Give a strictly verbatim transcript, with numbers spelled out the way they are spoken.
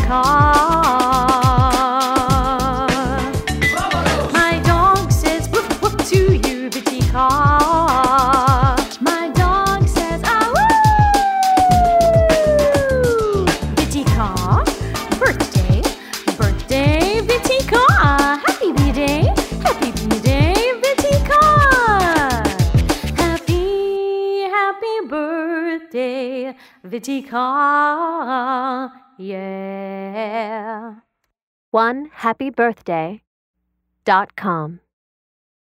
My dog says woof woof to you, Vitika. My dog says ah woo. Vitika, birthday, birthday, Vitika. Happy B-Day, happy B-Day, Vitika. Happy, happy birthday, Vitika. Yeah. one happy birthday dot com